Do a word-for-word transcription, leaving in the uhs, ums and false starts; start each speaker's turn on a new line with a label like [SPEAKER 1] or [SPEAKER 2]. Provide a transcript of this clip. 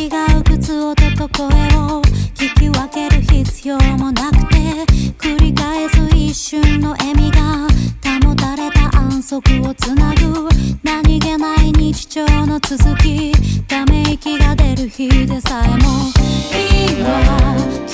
[SPEAKER 1] 違う靴音と声を聞き分ける必要もなくて、繰り返す一瞬の笑みが保たれた安息をつなぐ、何気ない日常の続き、ため息が出る日でさえもいいわ